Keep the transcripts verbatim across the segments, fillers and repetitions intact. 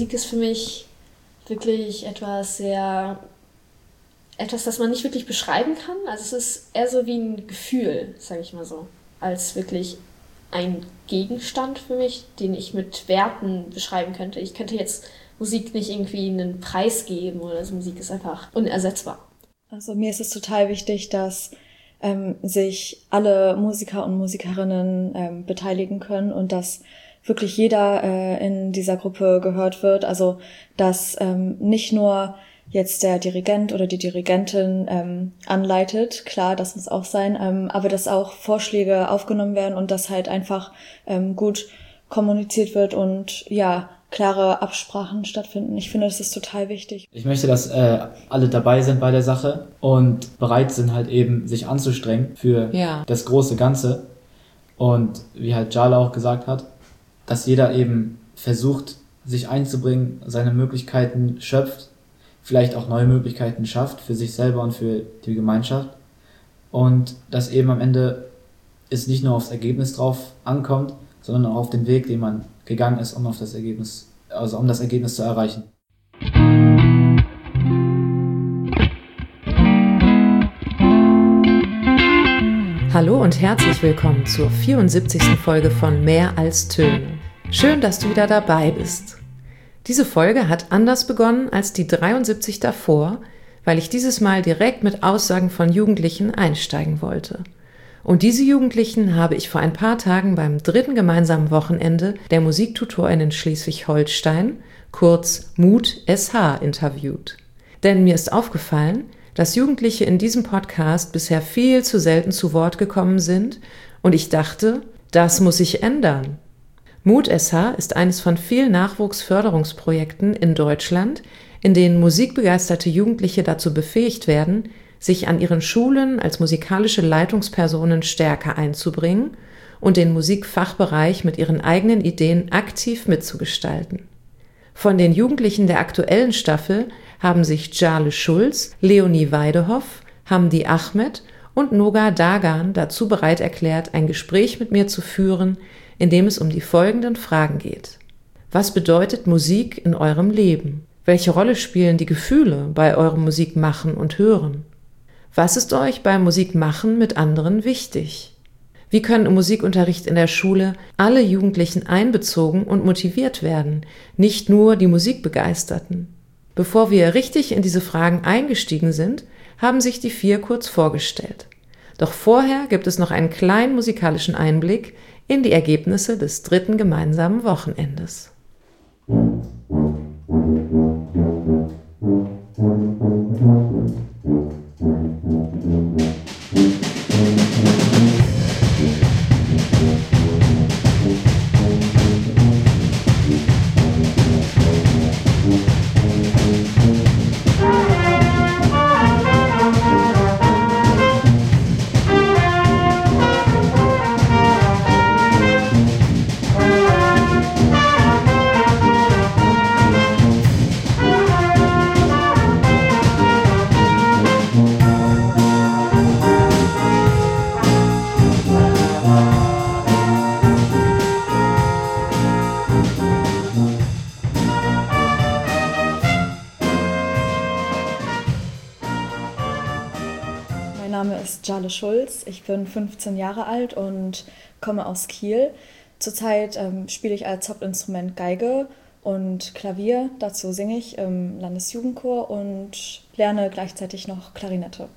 Musik ist für mich wirklich etwas sehr, etwas, das man nicht wirklich beschreiben kann. Also es ist eher so wie ein Gefühl, sage ich mal so, als wirklich ein Gegenstand für mich, den ich mit Werten beschreiben könnte. Ich könnte jetzt Musik nicht irgendwie einen Preis geben oder so. Musik ist einfach unersetzbar. Also mir ist es total wichtig, dass ähm, sich alle Musiker und Musikerinnen ähm, beteiligen können und dass wirklich jeder äh, in dieser Gruppe gehört wird. Also dass ähm, nicht nur jetzt der Dirigent oder die Dirigentin ähm, anleitet, klar, das muss auch sein, ähm, aber dass auch Vorschläge aufgenommen werden und dass halt einfach ähm, gut kommuniziert wird und ja, klare Absprachen stattfinden. Ich finde, das ist total wichtig. Ich möchte, dass äh, alle dabei sind bei der Sache und bereit sind halt eben sich anzustrengen für ja. das große Ganze. Und wie halt Jala auch gesagt hat, dass jeder eben versucht, sich einzubringen, seine Möglichkeiten schöpft, vielleicht auch neue Möglichkeiten schafft für sich selber und für die Gemeinschaft. Und dass eben am Ende es nicht nur aufs Ergebnis drauf ankommt, sondern auch auf den Weg, den man gegangen ist, um auf das Ergebnis, also um das Ergebnis zu erreichen. Hallo und herzlich willkommen zur vierundsiebzigsten Folge von Mehr als Töne. Schön, dass du wieder dabei bist. Diese Folge hat anders begonnen als die dreiundsiebzig davor, weil ich dieses Mal direkt mit Aussagen von Jugendlichen einsteigen wollte. Und diese Jugendlichen habe ich vor ein paar Tagen beim dritten gemeinsamen Wochenende der Musiktutorinnen Schleswig-Holstein, kurz Mut S H, interviewt. Denn mir ist aufgefallen, dass Jugendliche in diesem Podcast bisher viel zu selten zu Wort gekommen sind und ich dachte, das muss sich ändern. Mut S H ist eines von vielen Nachwuchsförderungsprojekten in Deutschland, in denen musikbegeisterte Jugendliche dazu befähigt werden, sich an ihren Schulen als musikalische Leitungspersonen stärker einzubringen und den Musikfachbereich mit ihren eigenen Ideen aktiv mitzugestalten. Von den Jugendlichen der aktuellen Staffel haben sich Jale Schulz, Leonie Weidehoff, Hamdi Ahmed und Noga Dagan dazu bereit erklärt, ein Gespräch mit mir zu führen, in dem es um die folgenden Fragen geht. Was bedeutet Musik in eurem Leben? Welche Rolle spielen die Gefühle bei eurem Musikmachen und Hören? Was ist euch beim Musikmachen mit anderen wichtig? Wie können im Musikunterricht in der Schule alle Jugendlichen einbezogen und motiviert werden, nicht nur die Musikbegeisterten? Bevor wir richtig in diese Fragen eingestiegen sind, haben sich die vier kurz vorgestellt. Doch vorher gibt es noch einen kleinen musikalischen Einblick in die Ergebnisse des dritten gemeinsamen Wochenendes. Jale Schulz, ich bin fünfzehn Jahre alt und komme aus Kiel. Zurzeit ähm, spiele ich als Hauptinstrument Geige und Klavier. Dazu singe ich im Landesjugendchor und lerne gleichzeitig noch Klarinette.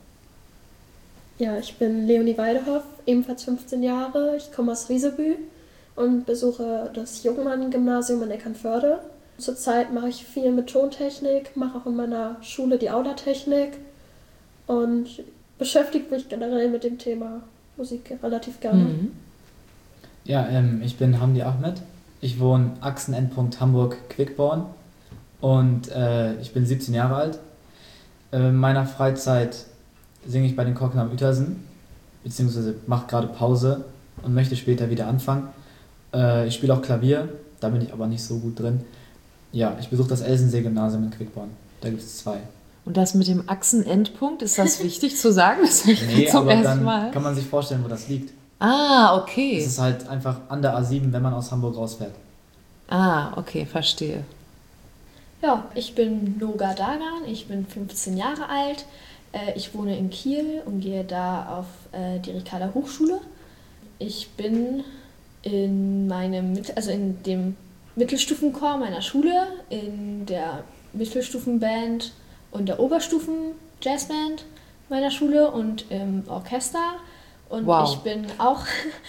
Ja, ich bin Leonie Weidehoff, ebenfalls fünfzehn Jahre. Ich komme aus Riesebü und besuche das Jungmann-Gymnasium in Eckernförde. Zurzeit mache ich viel mit Tontechnik, mache auch in meiner Schule die Aulatechnik und beschäftigt mich generell mit dem Thema Musik relativ gerne. Mhm. Ja, ähm, ich bin Hamdi Ahmed. Ich wohne Achsenendpunkt Hamburg-Quickborn und äh, ich bin siebzehn Jahre alt. Äh, in meiner Freizeit singe ich bei den Cockney am Uetersen, beziehungsweise mache gerade Pause und möchte später wieder anfangen. Äh, ich spiele auch Klavier, da bin ich aber nicht so gut drin. Ja, ich besuche das Elsensee-Gymnasium in Quickborn. Da gibt es zwei. Und das mit dem Achsenendpunkt, ist das wichtig zu sagen? Das höre ich nee, zum aber ersten dann Mal. Kann man sich vorstellen, wo das liegt. Ah, okay. Es ist halt einfach an der A sieben, wenn man aus Hamburg rausfährt. Ah, okay, verstehe. Ja, ich bin Noga Dagan, ich bin fünfzehn Jahre alt. Äh, ich wohne in Kiel und gehe da auf äh, die Ricarda Hochschule. Ich bin in meinem, also in dem Mittelstufenchor meiner Schule, in der Mittelstufenband und der Oberstufen-Jazzband meiner Schule und im Orchester. Und wow. ich bin auch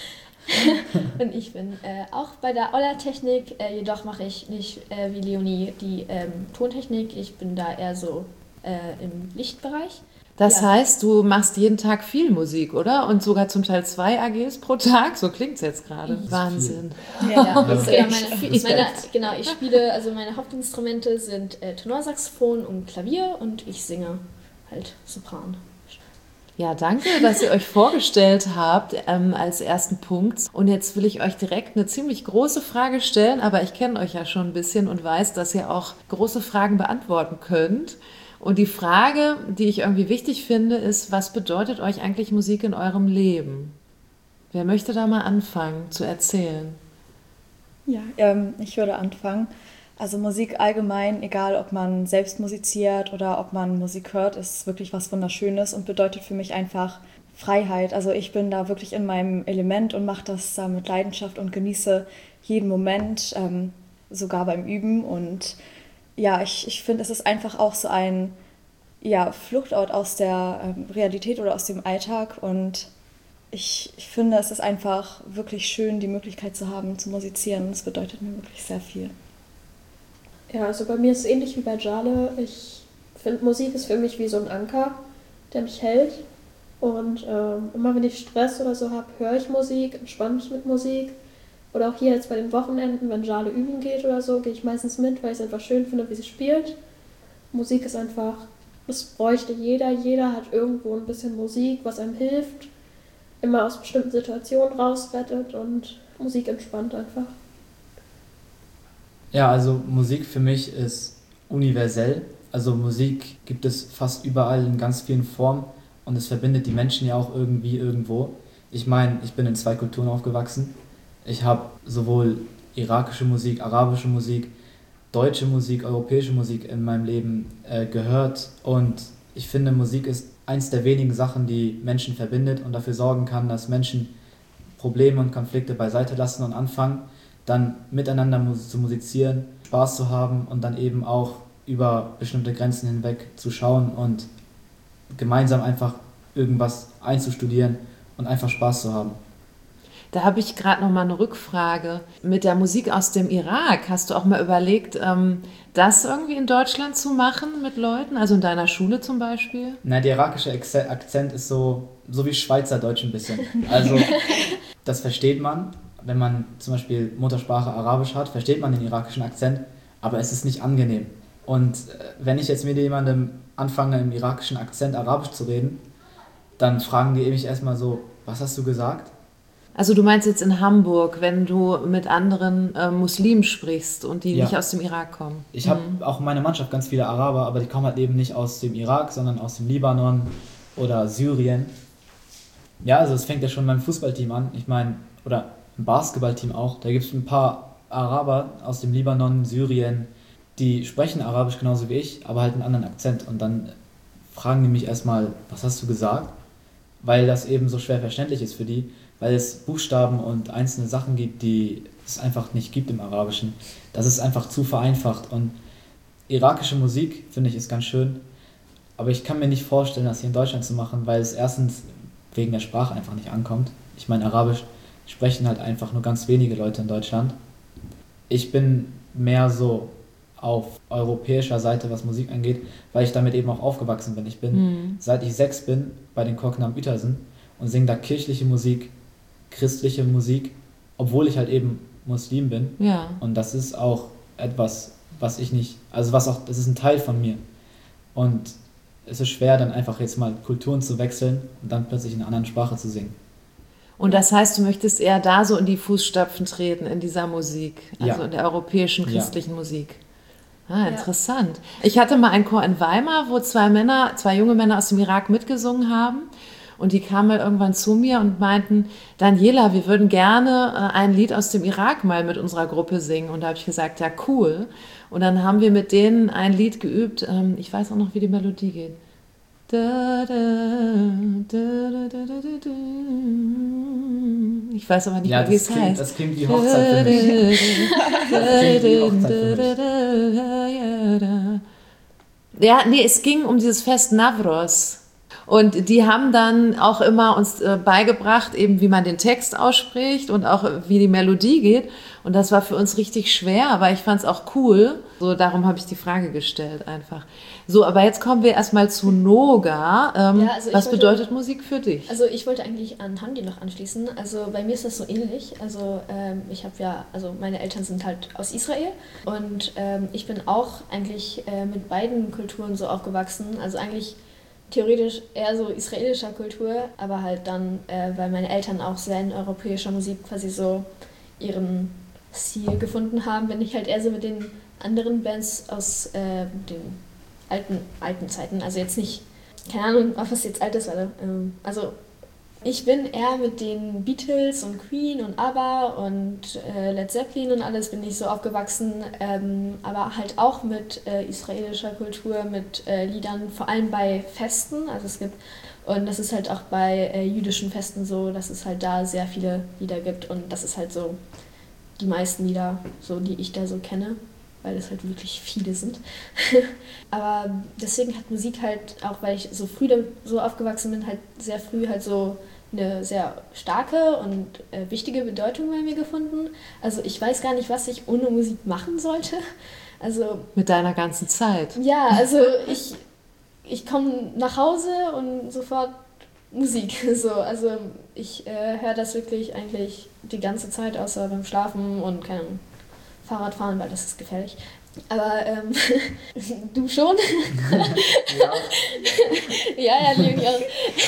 und ich bin äh, auch bei der Oller-Technik, äh, jedoch mache ich nicht äh, wie Leonie die ähm, Tontechnik. Ich bin da eher so äh, im Lichtbereich. Das ja. heißt, du machst jeden Tag viel Musik, oder? Und sogar zum Teil zwei A Gs pro Tag? So klingt es jetzt gerade. Wahnsinn. Ja, ja. Also, ja meine, meine, genau, ich spiele, also meine Hauptinstrumente sind äh, Tenorsaxophon und Klavier und ich singe halt Sopran. Ja, danke, dass ihr euch vorgestellt habt ähm, als ersten Punkt. Und jetzt will ich euch direkt eine ziemlich große Frage stellen, aber ich kenne euch ja schon ein bisschen und weiß, dass ihr auch große Fragen beantworten könnt. Und die Frage, die ich irgendwie wichtig finde, ist, was bedeutet euch eigentlich Musik in eurem Leben? Wer möchte da mal anfangen zu erzählen? Ja, ähm, ich würde anfangen. Also Musik allgemein, egal ob man selbst musiziert oder ob man Musik hört, ist wirklich was Wunderschönes und bedeutet für mich einfach Freiheit. Also ich bin da wirklich in meinem Element und mache das da mit Leidenschaft und genieße jeden Moment, ähm, sogar beim Üben. Und ja, ich, ich finde, es ist einfach auch so ein ja, Fluchtort aus der ähm, Realität oder aus dem Alltag. Und ich, ich finde, es ist einfach wirklich schön, die Möglichkeit zu haben, zu musizieren. Es bedeutet mir wirklich sehr viel. Ja, also bei mir ist es ähnlich wie bei Jale. Ich finde, Musik ist für mich wie so ein Anker, der mich hält. Und ähm, immer wenn ich Stress oder so habe, höre ich Musik, entspanne mich mit Musik. Oder auch hier jetzt bei den Wochenenden, wenn Jale üben geht oder so, gehe ich meistens mit, weil ich es einfach schön finde, wie sie spielt. Musik ist einfach, das bräuchte jeder. Jeder hat irgendwo ein bisschen Musik, was einem hilft, immer aus bestimmten Situationen rausrettet und Musik entspannt einfach. Ja, also Musik für mich ist universell. Also Musik gibt es fast überall in ganz vielen Formen und es verbindet die Menschen ja auch irgendwie irgendwo. Ich meine, ich bin in zwei Kulturen aufgewachsen. Ich habe sowohl irakische Musik, arabische Musik, deutsche Musik, europäische Musik in meinem Leben äh, gehört und ich finde, Musik ist eins der wenigen Sachen, die Menschen verbindet und dafür sorgen kann, dass Menschen Probleme und Konflikte beiseite lassen und anfangen, dann miteinander zu musizieren, Spaß zu haben und dann eben auch über bestimmte Grenzen hinweg zu schauen und gemeinsam einfach irgendwas einzustudieren und einfach Spaß zu haben. Da habe ich gerade noch mal eine Rückfrage. Mit der Musik aus dem Irak, hast du auch mal überlegt, das irgendwie in Deutschland zu machen mit Leuten? Also in deiner Schule zum Beispiel? Na, der irakische Akzent ist so, so wie Schweizerdeutsch ein bisschen. Also das versteht man. Wenn man zum Beispiel Muttersprache Arabisch hat, versteht man den irakischen Akzent, aber es ist nicht angenehm. Und wenn ich jetzt mit jemandem anfange, im irakischen Akzent Arabisch zu reden, dann fragen die mich erstmal so, was hast du gesagt? Also du meinst jetzt in Hamburg, wenn du mit anderen äh, Muslimen sprichst und die ja. nicht aus dem Irak kommen? Ich habe mhm. auch in meiner Mannschaft ganz viele Araber, aber die kommen halt eben nicht aus dem Irak, sondern aus dem Libanon oder Syrien. Ja, also es fängt ja schon beim Fußballteam an. Ich meine, oder im Basketballteam auch. Da gibt es ein paar Araber aus dem Libanon, Syrien, die sprechen Arabisch genauso wie ich, aber halt einen anderen Akzent. Und dann fragen die mich erstmal, was hast du gesagt? Weil das eben so schwer verständlich ist für die, weil es Buchstaben und einzelne Sachen gibt, die es einfach nicht gibt im Arabischen. Das ist einfach zu vereinfacht. Und irakische Musik, finde ich, ist ganz schön. Aber ich kann mir nicht vorstellen, das hier in Deutschland zu machen, weil es erstens wegen der Sprache einfach nicht ankommt. Ich meine, Arabisch sprechen halt einfach nur ganz wenige Leute in Deutschland. Ich bin mehr so auf europäischer Seite, was Musik angeht, weil ich damit eben auch aufgewachsen bin. Ich bin, mhm. seit ich sechs bin, bei den Korken am Uetersen und singe da kirchliche Musik, christliche Musik, obwohl ich halt eben Muslim bin. Ja. Und das ist auch etwas, was ich nicht, also was auch, das ist ein Teil von mir. Und es ist schwer, dann einfach jetzt mal Kulturen zu wechseln und dann plötzlich in einer anderen Sprache zu singen. Und das heißt, du möchtest eher da so in die Fußstapfen treten, in dieser Musik, also ja. in der europäischen christlichen ja. Musik. Ah, interessant. Ja. Ich hatte mal einen Chor in Weimar, wo zwei Männer, zwei junge Männer aus dem Irak mitgesungen haben. Und die kamen halt irgendwann zu mir und meinten, Daniela, wir würden gerne äh, ein Lied aus dem Irak mal mit unserer Gruppe singen. Und da habe ich gesagt, ja cool. Und dann haben wir mit denen ein Lied geübt. Ähm, ich weiß auch noch, wie die Melodie geht. Da, da, da, da, da, da, da. Ich weiß aber nicht, ja, wie es klingt, heißt. Das klingt wie Hochzeit für mich. Das klingt wie Hochzeit für mich. Ja, nee, es ging um dieses Fest Navros. Und die haben dann auch immer uns äh, beigebracht, eben wie man den Text ausspricht und auch wie die Melodie geht. Und das war für uns richtig schwer, aber ich fand es auch cool. So, darum habe ich die Frage gestellt einfach. So, aber jetzt kommen wir erstmal zu Noga. Ähm, ja, also was wollte, bedeutet Musik für dich? Also ich wollte eigentlich an Hamdi noch anschließen. Also bei mir ist das so ähnlich. Also ähm, ich habe ja, also meine Eltern sind halt aus Israel und ähm, ich bin auch eigentlich äh, mit beiden Kulturen so aufgewachsen. Also eigentlich theoretisch eher so israelischer Kultur, aber halt dann, äh, weil meine Eltern auch sehr in europäischer Musik quasi so ihren Stil gefunden haben, bin ich halt eher so mit den anderen Bands aus äh, den alten, alten Zeiten, also jetzt nicht, keine Ahnung, was jetzt alt ist, warte, ähm, also ich bin eher mit den Beatles und Queen und ABBA und äh, Led Zeppelin und alles bin ich so aufgewachsen, ähm, aber halt auch mit äh, israelischer Kultur, mit äh, Liedern, vor allem bei Festen, also es gibt, und das ist halt auch bei äh, jüdischen Festen so, dass es halt da sehr viele Lieder gibt und das ist halt so die meisten Lieder, so die ich da so kenne, weil es halt wirklich viele sind. Aber deswegen hat Musik halt, auch weil ich so früh so aufgewachsen bin, halt sehr früh halt so eine sehr starke und äh, wichtige Bedeutung bei mir gefunden. Also ich weiß gar nicht, was ich ohne Musik machen sollte. Also mit deiner ganzen Zeit. Ja, also ich, ich komme nach Hause und sofort Musik. So, also ich äh, höre das wirklich eigentlich die ganze Zeit, außer beim Schlafen und keine Ahnung, Fahrradfahren, weil das ist gefährlich. Aber ähm, du schon? Ja. ja, ja, Leonie auch.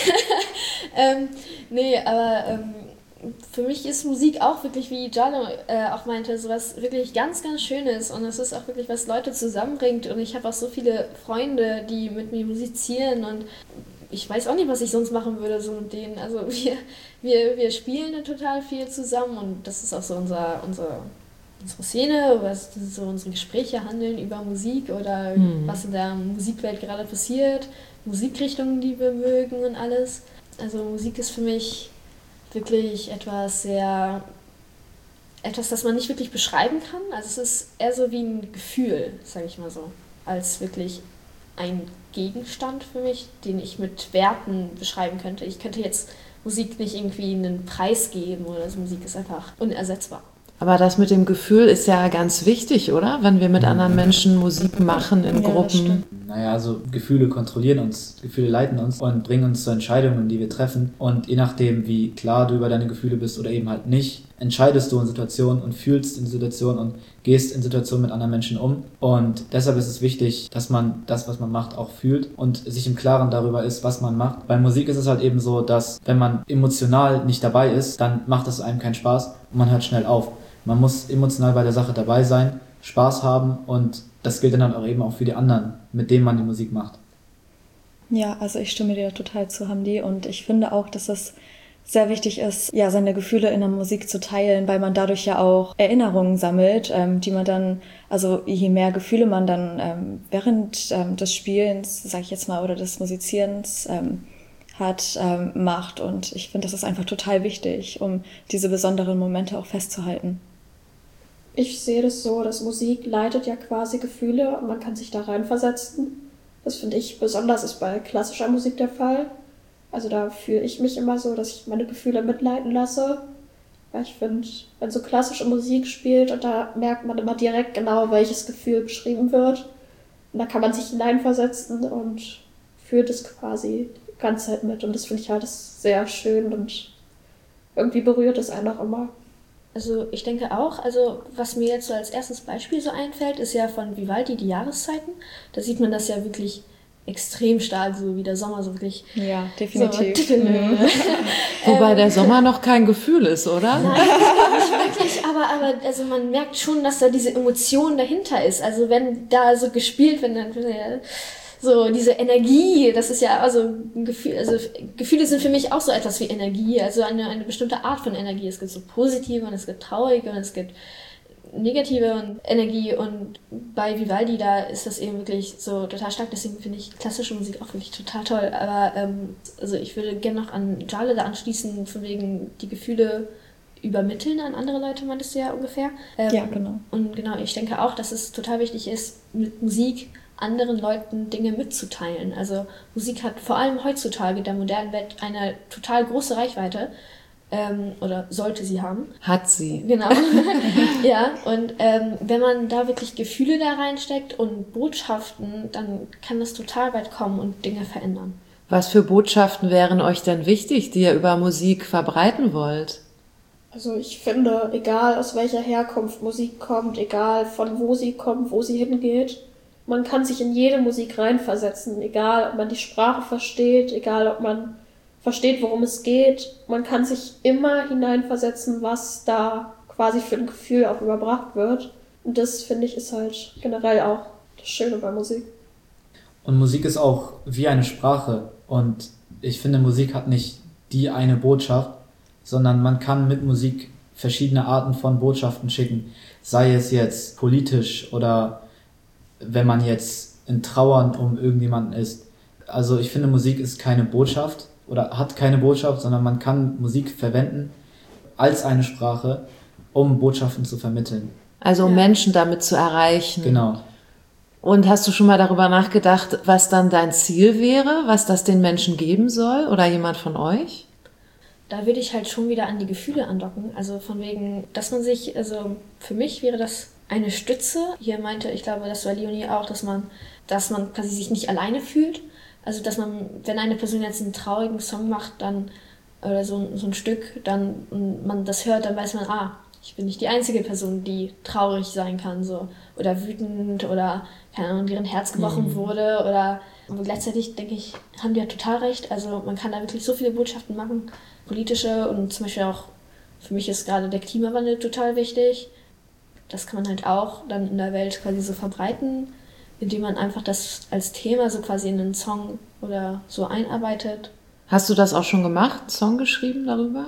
ähm, nee, aber ähm, für mich ist Musik auch wirklich, wie Jalo äh, auch meinte, so was wirklich ganz, ganz Schönes und es ist auch wirklich, was Leute zusammenbringt und ich habe auch so viele Freunde, die mit mir musizieren und ich weiß auch nicht, was ich sonst machen würde so mit denen. Also wir, wir, wir spielen total viel zusammen und das ist auch so unser, unser unsere Szene, was so unsere Gespräche handeln über Musik oder mhm. was in der Musikwelt gerade passiert, Musikrichtungen, die wir mögen und alles. Also Musik ist für mich wirklich etwas sehr, etwas, das man nicht wirklich beschreiben kann. Also es ist eher so wie ein Gefühl, sage ich mal so, als wirklich ein Gegenstand für mich, den ich mit Werten beschreiben könnte. Ich könnte jetzt Musik nicht irgendwie einen Preis geben oder so. Musik ist einfach unersetzbar. Aber das mit dem Gefühl ist ja ganz wichtig, oder? Wenn wir mit anderen Menschen Musik machen in ja, Gruppen. Naja, also Gefühle kontrollieren uns, Gefühle leiten uns und bringen uns zu Entscheidungen, die wir treffen. Und je nachdem, wie klar du über deine Gefühle bist oder eben halt nicht, entscheidest du in Situationen und fühlst in Situationen und gehst in Situationen mit anderen Menschen um. Und deshalb ist es wichtig, dass man das, was man macht, auch fühlt und sich im Klaren darüber ist, was man macht. Bei Musik ist es halt eben so, dass wenn man emotional nicht dabei ist, dann macht es einem keinen Spaß und man hört schnell auf. Man muss emotional bei der Sache dabei sein, Spaß haben und das gilt dann auch eben auch für die anderen, mit denen man die Musik macht. Ja, also ich stimme dir total zu, Hamdi, und ich finde auch, dass es sehr wichtig ist, ja, seine Gefühle in der Musik zu teilen, weil man dadurch ja auch Erinnerungen sammelt, ähm, die man dann, also je mehr Gefühle man dann ähm, während ähm, des Spielens, sag ich jetzt mal, oder des Musizierens ähm, hat, ähm, macht, und ich finde, das ist einfach total wichtig, um diese besonderen Momente auch festzuhalten. Ich sehe das so, dass Musik leitet ja quasi Gefühle und man kann sich da reinversetzen. Das finde ich besonders ist bei klassischer Musik der Fall. Also da fühle ich mich immer so, dass ich meine Gefühle mitleiten lasse. Weil ich finde, wenn so klassische Musik spielt und da merkt man immer direkt genau, welches Gefühl beschrieben wird. Und da kann man sich hineinversetzen und fühlt es quasi die ganze Zeit mit. Und das finde ich halt sehr schön und irgendwie berührt es einen auch immer. Also ich denke auch, also was mir jetzt so als erstes Beispiel so einfällt, ist ja von Vivaldi die Jahreszeiten. Da sieht man das ja wirklich extrem stark, so wie der Sommer so wirklich... Ja, definitiv. So, mhm. Wobei der Sommer noch kein Gefühl ist, oder? Nein, nicht wirklich, aber, aber also man merkt schon, dass da diese Emotion dahinter ist. Also wenn da so gespielt, wenn dann so diese Energie, das ist ja also ein Gefühl, also Gefühle sind für mich auch so etwas wie Energie, also eine, eine bestimmte Art von Energie. Es gibt so positive und es gibt traurige und es gibt negative Energie und bei Vivaldi, da ist das eben wirklich so total stark, deswegen finde ich klassische Musik auch wirklich total toll, aber ähm, also ich würde gerne noch an Jale da anschließen, von wegen die Gefühle übermitteln an andere Leute, meintest du ja ungefähr. Ähm, ja, genau. Und genau, ich denke auch, dass es total wichtig ist, mit Musik anderen Leuten Dinge mitzuteilen. Also Musik hat vor allem heutzutage der modernen Welt eine total große Reichweite. Ähm, oder sollte sie haben. Hat sie. Genau. Ja, und ähm, wenn man da wirklich Gefühle da reinsteckt und Botschaften, dann kann das total weit kommen und Dinge verändern. Was für Botschaften wären euch denn wichtig, die ihr über Musik verbreiten wollt? Also ich finde, egal aus welcher Herkunft Musik kommt, egal von wo sie kommt, wo sie hingeht, man kann sich in jede Musik reinversetzen, egal ob man die Sprache versteht, egal ob man versteht, worum es geht. Man kann sich immer hineinversetzen, was da quasi für ein Gefühl auch überbracht wird. Und das, finde ich, ist halt generell auch das Schöne bei Musik. Und Musik ist auch wie eine Sprache. Und ich finde, Musik hat nicht die eine Botschaft, sondern man kann mit Musik verschiedene Arten von Botschaften schicken. Sei es jetzt politisch oder wenn man jetzt in Trauern um irgendjemanden ist. Also ich finde, Musik ist keine Botschaft, oder hat keine Botschaft, sondern man kann Musik verwenden als eine Sprache, um Botschaften zu vermitteln. Also um ja. Menschen damit zu erreichen. Genau. Und hast du schon mal darüber nachgedacht, was dann dein Ziel wäre, was das den Menschen geben soll oder jemand von euch? Da würde ich halt schon wieder an die Gefühle andocken. Also von wegen, dass man sich, also für mich wäre das eine Stütze. Hier meinte, ich glaube, das war Leonie auch, dass man, dass man quasi sich nicht alleine fühlt. Also, dass man, wenn eine Person jetzt einen traurigen Song macht, dann, oder so, so ein Stück, dann, und man das hört, dann weiß man, ah, ich bin nicht die einzige Person, die traurig sein kann, so, oder wütend, oder, keine Ahnung, deren Herz gebrochen mhm. wurde, oder, aber gleichzeitig, denke ich, haben die ja total recht, also, man kann da wirklich so viele Botschaften machen, politische, und zum Beispiel auch, für mich ist gerade der Klimawandel total wichtig, das kann man halt auch dann in der Welt quasi so verbreiten, indem man einfach das als Thema so quasi in einen Song oder so einarbeitet. Hast du das auch schon gemacht, einen Song geschrieben darüber?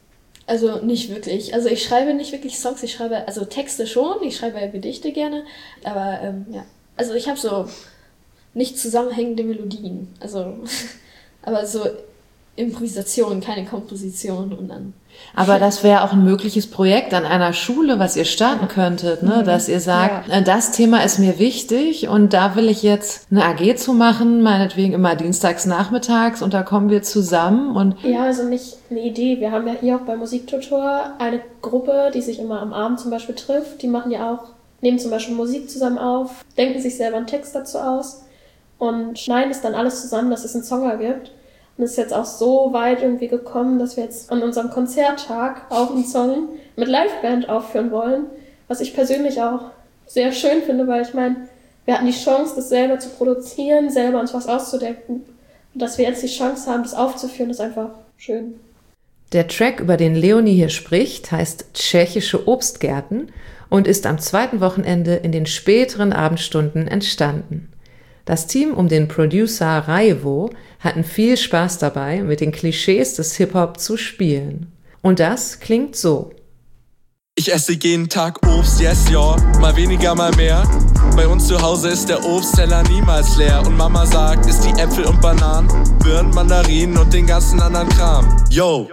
Also nicht wirklich. Also ich schreibe nicht wirklich Songs, ich schreibe, also Texte schon, ich schreibe Gedichte gerne, aber ähm, ja. Also ich habe so nicht zusammenhängende Melodien, also aber so Improvisation, keine Komposition und dann... Aber das wäre auch ein mögliches Projekt an einer Schule, was ihr starten ja. könntet, ne? Dass ihr sagt, ja. das Thema ist mir wichtig und da will ich jetzt eine A G zu machen, meinetwegen immer dienstags nachmittags und da kommen wir zusammen und... Ja, also nicht eine Idee. Wir haben ja hier auch bei Musiktutor eine Gruppe, die sich immer am Abend zum Beispiel trifft. Die machen ja auch, nehmen zum Beispiel Musik zusammen auf, denken sich selber einen Text dazu aus und schneiden es dann alles zusammen, dass es einen Song ergibt. Und es ist jetzt auch so weit irgendwie gekommen, dass wir jetzt an unserem Konzerttag auch einen Song mit Liveband aufführen wollen, was ich persönlich auch sehr schön finde, weil ich meine, wir hatten die Chance, das selber zu produzieren, selber uns was auszudenken. Und dass wir jetzt die Chance haben, das aufzuführen, ist einfach schön. Der Track, über den Leonie hier spricht, heißt Tschechische Obstgärten und ist am zweiten Wochenende in den späteren Abendstunden entstanden. Das Team um den Producer Raivo hatten viel Spaß dabei, mit den Klischees des Hip-Hop zu spielen. Und das klingt so. Ich esse jeden Tag Obst, yes, ja, mal weniger, mal mehr. Bei uns zu Hause ist der Obstteller niemals leer. Und Mama sagt, isst die Äpfel und Bananen, Birnen, Mandarinen und den ganzen anderen Kram. Yo,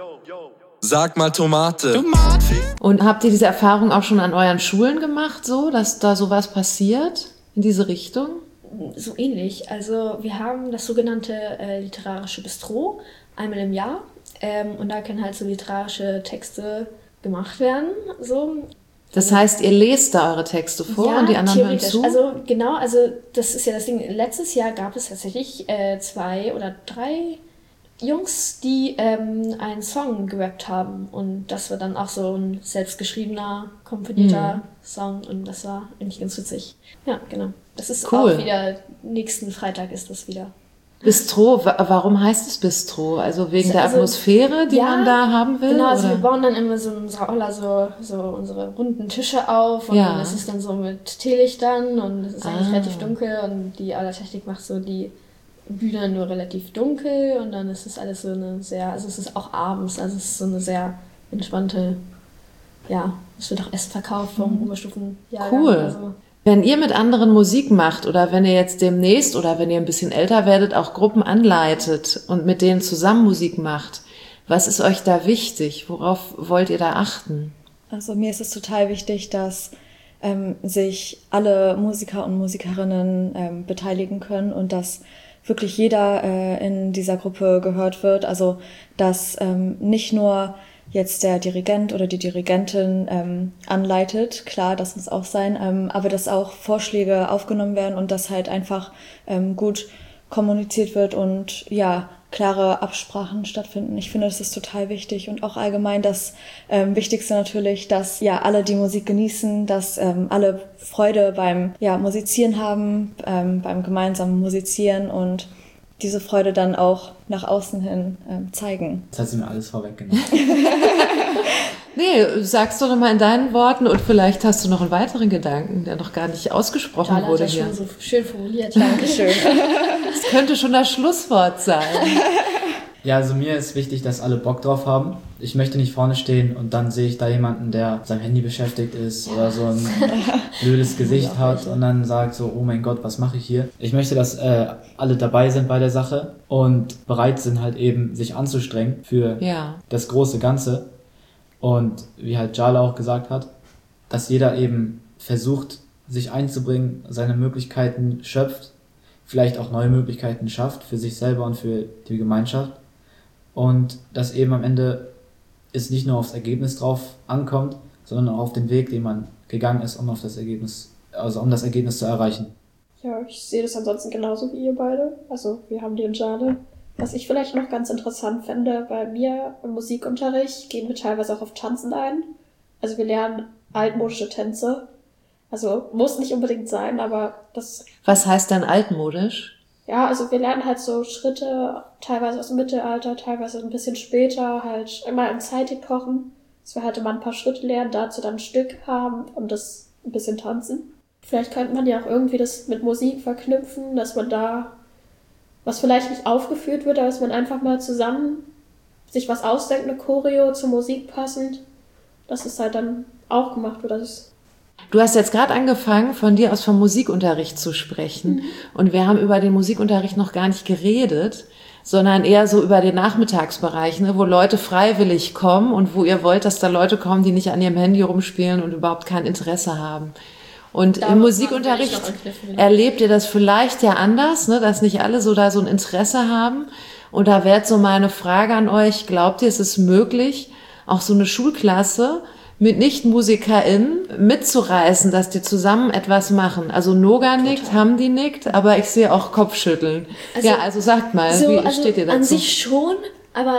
sag mal Tomate. Tomate. Und habt ihr diese Erfahrung auch schon an euren Schulen gemacht, so, dass da sowas passiert in diese Richtung? So ähnlich. Also wir haben das sogenannte äh, literarische Bistro einmal im Jahr ähm, und da können halt so literarische Texte gemacht werden. So. Das heißt, ihr lest da eure Texte vor ja, und die anderen hören zu? Also genau, also das ist ja das Ding. Letztes Jahr gab es tatsächlich äh, zwei oder drei Jungs, die ähm, einen Song gerappt haben und das war dann auch so ein selbstgeschriebener, komponierter mhm. Song und das war eigentlich ganz witzig. Ja, genau. Das ist cool. Auch wieder, nächsten Freitag ist das wieder. Bistro, warum heißt es Bistro? Also wegen also, der Atmosphäre, die ja, man da haben will? Genau, also oder? wir bauen dann immer so in unserer Aula so, so unsere runden Tische auf und ja. das ist dann so mit Teelichtern und es ist eigentlich ah. relativ dunkel und die Aula-Technik macht so die Bühne nur relativ dunkel und dann ist es alles so eine sehr, also es ist auch abends, also es ist so eine sehr entspannte, ja, es wird auch erst verkauft vom Oberstufenjahrgang. Cool. Also. Wenn ihr mit anderen Musik macht oder wenn ihr jetzt demnächst oder wenn ihr ein bisschen älter werdet, auch Gruppen anleitet und mit denen zusammen Musik macht, was ist euch da wichtig? Worauf wollt ihr da achten? Also mir ist es total wichtig, dass ähm, sich alle Musiker und Musikerinnen ähm, beteiligen können und dass wirklich jeder äh, in dieser Gruppe gehört wird. Also dass ähm, nicht nur jetzt der Dirigent oder die Dirigentin ähm, anleitet, klar, das muss auch sein, ähm, aber dass auch Vorschläge aufgenommen werden und dass halt einfach ähm, gut kommuniziert wird und ja, klare Absprachen stattfinden. Ich finde, das ist total wichtig und auch allgemein das ähm, Wichtigste natürlich, dass ja alle die Musik genießen, dass ähm, alle Freude beim ja Musizieren haben, ähm, beim gemeinsamen Musizieren und diese Freude dann auch nach außen hin ähm, zeigen. Jetzt hat sie mir alles vorweggenommen. Nee, sag's doch nochmal in deinen Worten und vielleicht hast du noch einen weiteren Gedanken, der noch gar nicht ausgesprochen Total, wurde hat er hier. Schon so schön formuliert, Dankeschön. Das könnte schon das Schlusswort sein. Ja, also mir ist wichtig, dass alle Bock drauf haben. Ich möchte nicht vorne stehen und dann sehe ich da jemanden, der mit seinem Handy beschäftigt ist oder so ein blödes Gesicht hat und dann sagt so, oh mein Gott, was mache ich hier? Ich möchte, dass äh, alle dabei sind bei der Sache und bereit sind halt eben sich anzustrengen für ja. das große Ganze. Und wie halt Jala auch gesagt hat, dass jeder eben versucht, sich einzubringen, seine Möglichkeiten schöpft, vielleicht auch neue Möglichkeiten schafft für sich selber und für die Gemeinschaft. Und dass eben am Ende es nicht nur aufs Ergebnis drauf ankommt, sondern auch auf den Weg, den man gegangen ist, um auf das Ergebnis, also um das Ergebnis zu erreichen. Ja, ich sehe das ansonsten genauso wie ihr beide. Also wir haben die Jale. Was ich vielleicht noch ganz interessant fände, bei mir im Musikunterricht gehen wir teilweise auch auf Tanzen ein. Also wir lernen altmodische Tänze. Also muss nicht unbedingt sein, aber das... Was heißt dann altmodisch? Ja, also wir lernen halt so Schritte, teilweise aus dem Mittelalter, teilweise ein bisschen später, halt immer in Zeitepochen, dass wir halt immer ein paar Schritte lernen, dazu dann ein Stück haben und das ein bisschen tanzen. Vielleicht könnte man ja auch irgendwie das mit Musik verknüpfen, dass man da, was vielleicht nicht aufgeführt wird, aber dass man einfach mal zusammen sich was ausdenkt, eine Choreo zur Musik passend, dass es halt dann auch gemacht wird. Das Du hast jetzt gerade angefangen, von dir aus vom Musikunterricht zu sprechen. Mhm. Und wir haben über den Musikunterricht noch gar nicht geredet, sondern eher so über den Nachmittagsbereich, ne, wo Leute freiwillig kommen und wo ihr wollt, dass da Leute kommen, die nicht an ihrem Handy rumspielen und überhaupt kein Interesse haben. Und da im Musikunterricht erlebt ihr das vielleicht ja anders, ne, dass nicht alle so da so ein Interesse haben. Und da wäre so meine Frage an euch, glaubt ihr, es ist möglich, auch so eine Schulklasse mit Nicht-MusikerInnen mitzureißen, dass die zusammen etwas machen. Also Noga nickt, Hamdi nickt, aber ich sehe auch Kopfschütteln. Also, ja, also sagt mal, so, wie also steht ihr dazu? An sich schon, aber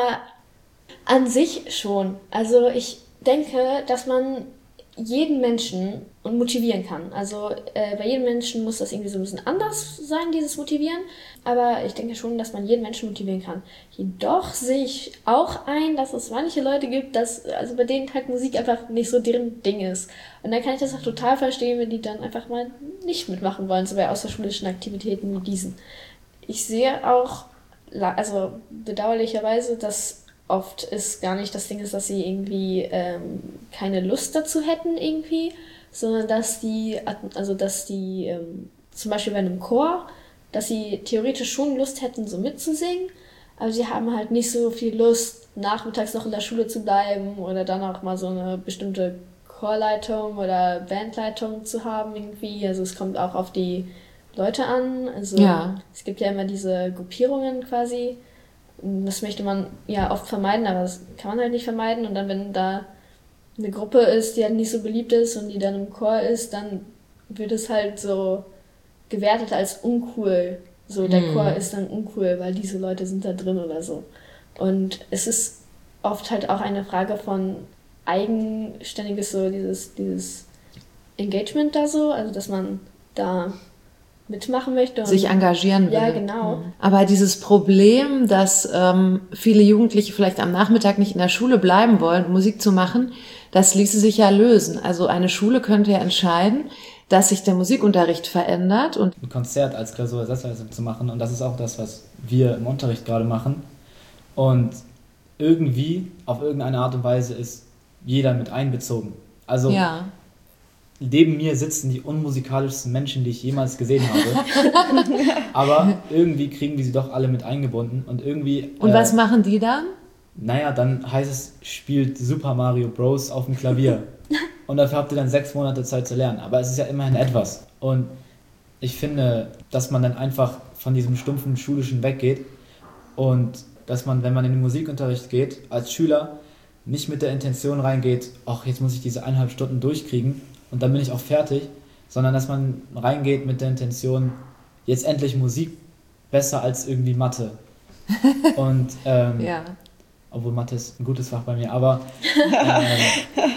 an sich schon. Also ich denke, dass man jeden Menschen motivieren kann. Also äh, bei jedem Menschen muss das irgendwie so ein bisschen anders sein, dieses Motivieren. Aber ich denke schon, dass man jeden Menschen motivieren kann. Jedoch sehe ich auch ein, dass es manche Leute gibt, dass, also bei denen halt Musik einfach nicht so deren Ding ist. Und dann kann ich das auch total verstehen, wenn die dann einfach mal nicht mitmachen wollen, so bei außerschulischen Aktivitäten wie diesen. Ich sehe auch, also bedauerlicherweise, dass oft es gar nicht das Ding ist, dass sie irgendwie ähm, keine Lust dazu hätten irgendwie, sondern dass die, also dass die ähm, zum Beispiel bei einem Chor, dass sie theoretisch schon Lust hätten, so mitzusingen, aber sie haben halt nicht so viel Lust, nachmittags noch in der Schule zu bleiben oder dann auch mal so eine bestimmte Chorleitung oder Bandleitung zu haben irgendwie. Also es kommt auch auf die Leute an. Also ja. Es gibt ja immer diese Gruppierungen quasi. Das möchte man ja oft vermeiden, aber das kann man halt nicht vermeiden. Und dann, wenn da eine Gruppe ist, die halt nicht so beliebt ist und die dann im Chor ist, dann wird es halt so gewertet als uncool. So, der hm. Chor ist dann uncool, weil diese Leute sind da drin oder so. Und es ist oft halt auch eine Frage von eigenständiges, so dieses, dieses Engagement da so, also dass man da mitmachen möchte. Und sich engagieren will. Ja, genau. Aber dieses Problem, dass ähm, viele Jugendliche vielleicht am Nachmittag nicht in der Schule bleiben wollen, Musik zu machen, das ließe sich ja lösen. Also eine Schule könnte ja entscheiden, dass sich der Musikunterricht verändert. Und ein Konzert als Klausurersatzleistung zu machen. Und das ist auch das, was wir im Unterricht gerade machen. Und irgendwie, auf irgendeine Art und Weise ist jeder mit einbezogen. Also ja. Neben mir sitzen die unmusikalischsten Menschen, die ich jemals gesehen habe. Aber irgendwie kriegen die sie doch alle mit eingebunden. Und irgendwie... Und äh, was machen die dann? Naja, dann heißt es, spielt Super Mario Bros. Auf dem Klavier. Und dafür habt ihr dann sechs Monate Zeit zu lernen. Aber es ist ja immerhin etwas. Und ich finde, dass man dann einfach von diesem stumpfen Schulischen weggeht und dass man, wenn man in den Musikunterricht geht, als Schüler nicht mit der Intention reingeht, ach, jetzt muss ich diese eineinhalb Stunden durchkriegen und dann bin ich auch fertig, sondern dass man reingeht mit der Intention, jetzt endlich Musik besser als irgendwie Mathe. Und, ähm, ja. obwohl Mathe ist ein gutes Fach bei mir, aber ähm,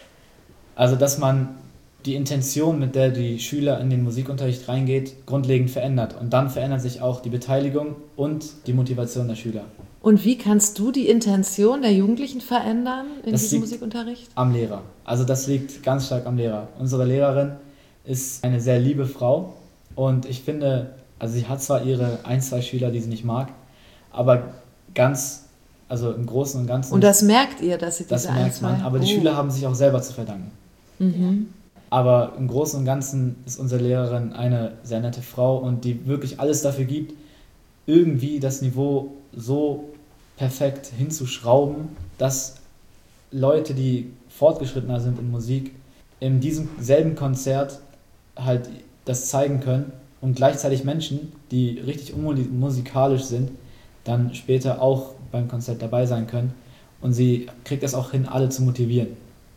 also, dass man die Intention, mit der die Schüler in den Musikunterricht reingeht, grundlegend verändert. Und dann verändert sich auch die Beteiligung und die Motivation der Schüler. Und wie kannst du die Intention der Jugendlichen verändern in das diesem liegt Musikunterricht? Am Lehrer. Also das liegt ganz stark am Lehrer. Unsere Lehrerin ist eine sehr liebe Frau und ich finde, also sie hat zwar ihre ein, zwei Schüler, die sie nicht mag, aber ganz, also im Großen und Ganzen... Und das merkt ihr, dass sie diese Das merkt ein, zwei... man, aber die oh. Schüler haben sich auch selber zu verdanken. Mhm. Aber im Großen und Ganzen ist unsere Lehrerin eine sehr nette Frau und die wirklich alles dafür gibt, irgendwie das Niveau so perfekt hinzuschrauben, dass Leute, die fortgeschrittener sind in Musik, in diesem selben Konzert halt das zeigen können und gleichzeitig Menschen, die richtig unmusikalisch sind, dann später auch beim Konzert dabei sein können. Und sie kriegt es auch hin, alle zu motivieren.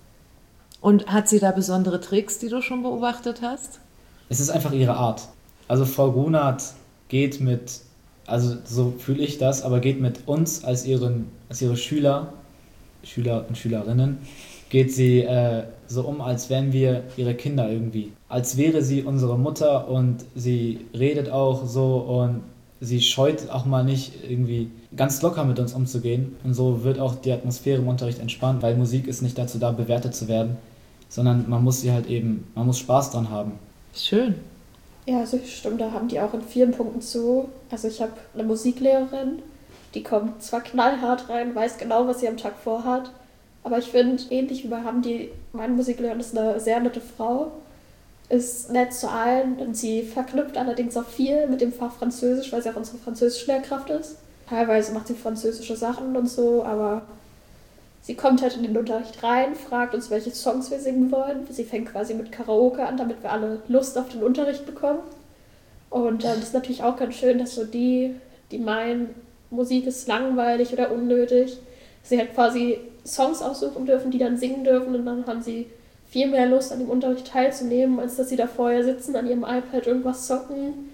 Und hat sie da besondere Tricks, die du schon beobachtet hast? Es ist einfach ihre Art. Also Frau Grunert geht mit, also so fühle ich das, aber geht mit uns als, ihren, als ihre Schüler, Schüler und Schülerinnen, geht sie äh, so um, als wären wir ihre Kinder irgendwie. Als wäre sie unsere Mutter und sie redet auch so und sie scheut auch mal nicht irgendwie ganz locker mit uns umzugehen. Und so wird auch die Atmosphäre im Unterricht entspannt, weil Musik ist nicht dazu da, bewertet zu werden, sondern man muss sie halt eben, man muss Spaß dran haben. Schön. Ja, also stimmt, da haben die auch in vielen Punkten zu. Also ich habe eine Musiklehrerin, die kommt zwar knallhart rein, weiß genau, was sie am Tag vorhat, aber ich finde, ähnlich wie bei haben die, meine Musiklehrerin ist eine sehr nette Frau, ist nett zu allen und sie verknüpft allerdings auch viel mit dem Fach Französisch, weil sie auch unsere Französischlehrkraft ist. Teilweise macht sie französische Sachen und so, aber sie kommt halt in den Unterricht rein, fragt uns, welche Songs wir singen wollen. Sie fängt quasi mit Karaoke an, damit wir alle Lust auf den Unterricht bekommen. Und äh, das ist natürlich auch ganz schön, dass so die, die meinen, Musik ist langweilig oder unnötig, sie halt quasi Songs aussuchen dürfen, die dann singen dürfen und dann haben sie viel mehr Lust, an dem Unterricht teilzunehmen, als dass sie da vorher sitzen, an ihrem iPad irgendwas zocken,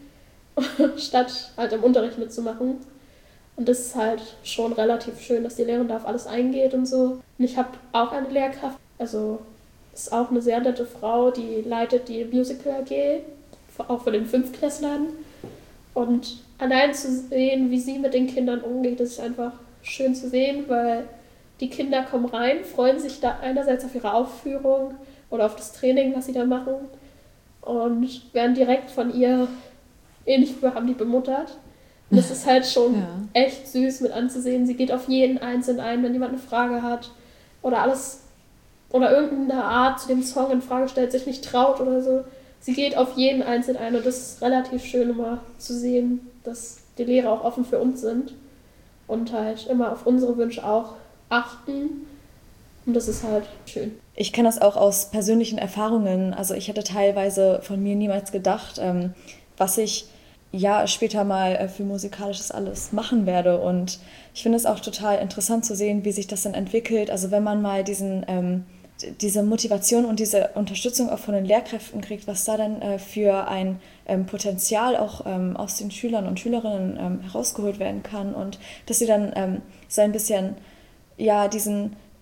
statt halt im Unterricht mitzumachen. Und das ist halt schon relativ schön, dass die Lehrerin da auf alles eingeht und so. Und ich habe auch eine Lehrkraft, also ist auch eine sehr nette Frau, die leitet die Musical A G, auch für den Fünftklässlern. Und allein zu sehen, wie sie mit den Kindern umgeht, ist einfach schön zu sehen, weil die Kinder kommen rein, freuen sich da einerseits auf ihre Aufführung oder auf das Training, was sie da machen, und werden direkt von ihr, ähnlich wie wir haben die bemuttert. Und das ist halt schon ja. echt süß mit anzusehen. Sie geht auf jeden Einzelnen ein, wenn jemand eine Frage hat oder alles oder irgendeine Art zu dem Song in Frage stellt, sich nicht traut oder so. Sie geht auf jeden Einzelnen ein und das ist relativ schön immer zu sehen, dass die Lehrer auch offen für uns sind und halt immer auf unsere Wünsche auch achten. Und das ist halt schön. Ich kenne das auch aus persönlichen Erfahrungen. Also ich hätte teilweise von mir niemals gedacht, ähm, was ich ja später mal äh, für Musikalisches alles machen werde. Und ich finde es auch total interessant zu sehen, wie sich das dann entwickelt. Also wenn man mal diesen, ähm, diese Motivation und diese Unterstützung auch von den Lehrkräften kriegt, was da dann äh, für ein ähm, Potenzial auch ähm, aus den Schülern und Schülerinnen ähm, herausgeholt werden kann. Und dass sie dann ähm, so ein bisschen ja diesen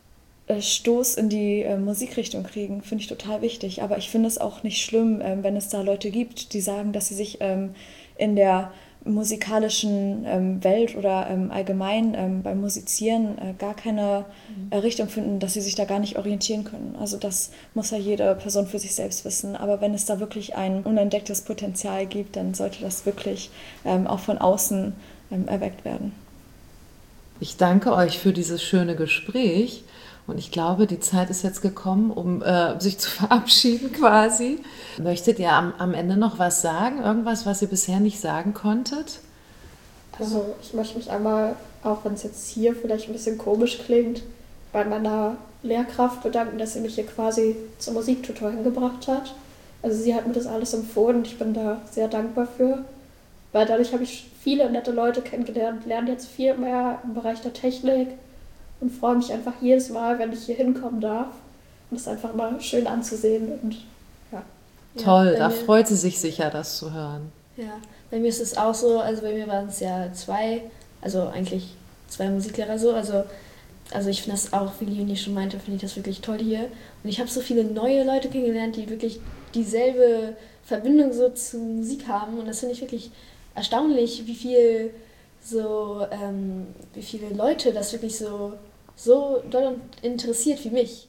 Stoß in die äh, Musikrichtung kriegen, finde ich total wichtig. Aber ich finde es auch nicht schlimm, ähm, wenn es da Leute gibt, die sagen, dass sie sich ähm, in der musikalischen ähm, Welt oder ähm, allgemein ähm, beim Musizieren äh, gar keine äh, Richtung finden, dass sie sich da gar nicht orientieren können. Also das muss ja jede Person für sich selbst wissen. Aber wenn es da wirklich ein unentdecktes Potenzial gibt, dann sollte das wirklich ähm, auch von außen ähm, erweckt werden. Ich danke euch für dieses schöne Gespräch. Und ich glaube, die Zeit ist jetzt gekommen, um äh, sich zu verabschieden quasi. Möchtet ihr am, am Ende noch was sagen? Irgendwas, was ihr bisher nicht sagen konntet? Also ich möchte mich einmal, auch wenn es jetzt hier vielleicht ein bisschen komisch klingt, bei meiner Lehrkraft bedanken, dass sie mich hier quasi zum Musiktutor hingebracht hat. Also sie hat mir das alles empfohlen und ich bin da sehr dankbar für. Weil dadurch habe ich viele nette Leute kennengelernt, lerne jetzt viel mehr im Bereich der Technik. Und freue mich einfach jedes Mal, wenn ich hier hinkommen darf. Und es ist einfach mal schön anzusehen. Und, ja. Toll, ja, da mir, freut sie sich sicher, das zu hören. Ja, bei mir ist es auch so, also bei mir waren es ja zwei, also eigentlich zwei Musiklehrer so. Also, also ich finde das auch, wie Leonie schon meinte, finde ich das wirklich toll hier. Und ich habe so viele neue Leute kennengelernt, die wirklich dieselbe Verbindung so zu Musik haben. Und das finde ich wirklich erstaunlich, wie viel... so ähm, wie viele Leute das wirklich so, so doll interessiert wie mich.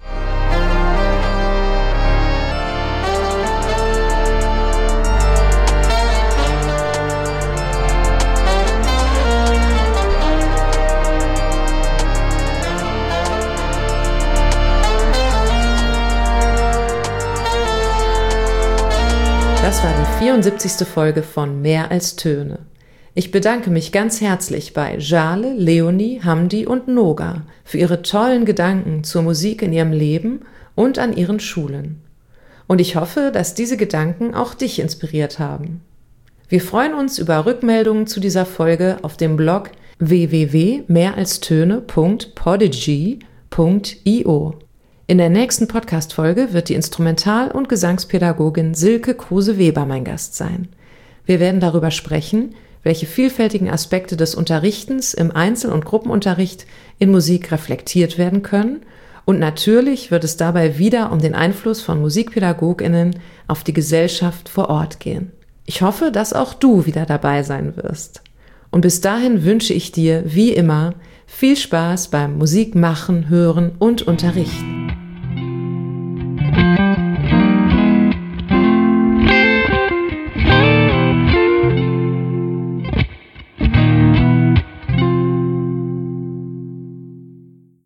Das war die vierundsiebzigste Folge von Mehr als Töne. Ich bedanke mich ganz herzlich bei Jale, Leonie, Hamdi und Noga für ihre tollen Gedanken zur Musik in ihrem Leben und an ihren Schulen. Und ich hoffe, dass diese Gedanken auch dich inspiriert haben. Wir freuen uns über Rückmeldungen zu dieser Folge auf dem Blog w w w punkt mehralstöne punkt podigy punkt i o. In der nächsten Podcast-Folge wird die Instrumental- und Gesangspädagogin Silke Kruse-Weber mein Gast sein. Wir werden darüber sprechen, welche vielfältigen Aspekte des Unterrichtens im Einzel- und Gruppenunterricht in Musik reflektiert werden können. Und natürlich wird es dabei wieder um den Einfluss von MusikpädagogInnen auf die Gesellschaft vor Ort gehen. Ich hoffe, dass auch du wieder dabei sein wirst. Und bis dahin wünsche ich dir, wie immer, viel Spaß beim Musik machen, hören und unterrichten.